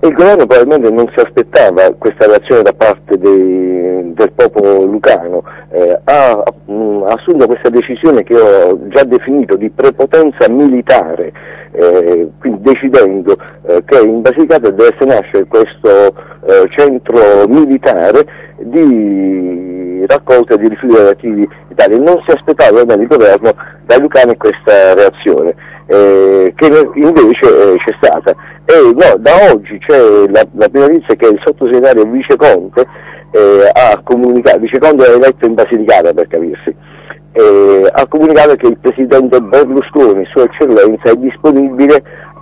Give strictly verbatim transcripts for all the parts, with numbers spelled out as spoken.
il governo probabilmente non si aspettava questa reazione da parte dei, del popolo lucano, eh, ha mh, assunto questa decisione che ho già definito di prepotenza militare, eh, quindi decidendo eh, che in Basilicata dovesse nascere questo eh, centro militare di raccolta di rifiuti radioattivi d'Italia. Non si aspettava almeno il governo dai lucani questa reazione, eh, che invece eh, c'è stata. E no, da oggi c'è la, la prima notizia che il sottosegretario Viceconte eh, ha comunicato, Viceconte è eletto in Basilicata per capirsi, eh, ha comunicato che il presidente Berlusconi, Sua Eccellenza, è disponibile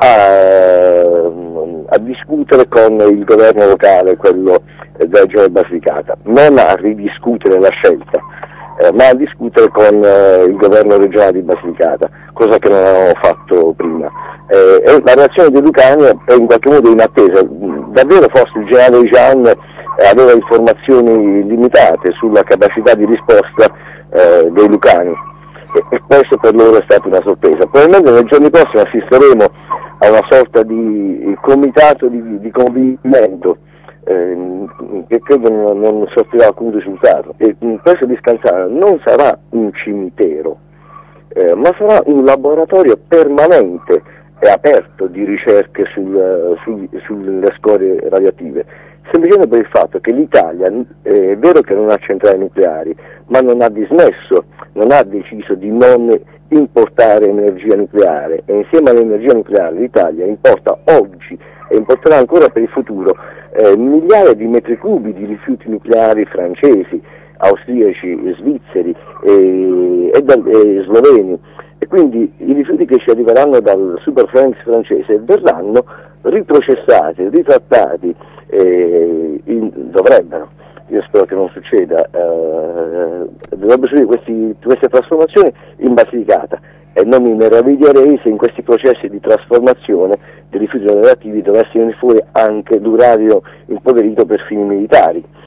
a, a discutere con il governo locale, quello della Regione Basilicata, non a ridiscutere la scelta, eh, ma a discutere con eh, il governo regionale di Basilicata, cosa che non avevamo fatto prima. Eh, e la reazione dei lucani è in qualche modo inattesa. Davvero forse il generale Jean eh, aveva informazioni limitate sulla capacità di risposta eh, dei lucani e, e questo per loro è stata una sorpresa. Probabilmente nei giorni prossimi assisteremo a una sorta di comitato di, di convincimento eh, che credo non, non sortirà alcun risultato, e questo di Scansano non sarà un cimitero, eh, ma sarà un laboratorio permanente e aperto di ricerche sul, sul, sulle scorie radioattive, semplicemente per il fatto che l'Italia eh, è vero che non ha centrali nucleari, ma non ha dismesso, non ha deciso di non importare energia nucleare, e insieme all'energia nucleare l'Italia importa oggi e importerà ancora per il futuro eh, migliaia di metri cubi di rifiuti nucleari francesi, austriaci, svizzeri e, e, da, e sloveni, e quindi i rifiuti che ci arriveranno dal Superphénix francese verranno riprocessati, ritrattati, eh, in, dovrebbero, io spero che non succeda, eh, dovrebbero succedere questi, queste trasformazioni in Basilicata, e non mi meraviglierei se in questi processi di trasformazione dei rifiuti radioattivi dovesse venire fuori anche l'uranio impoverito per fini militari.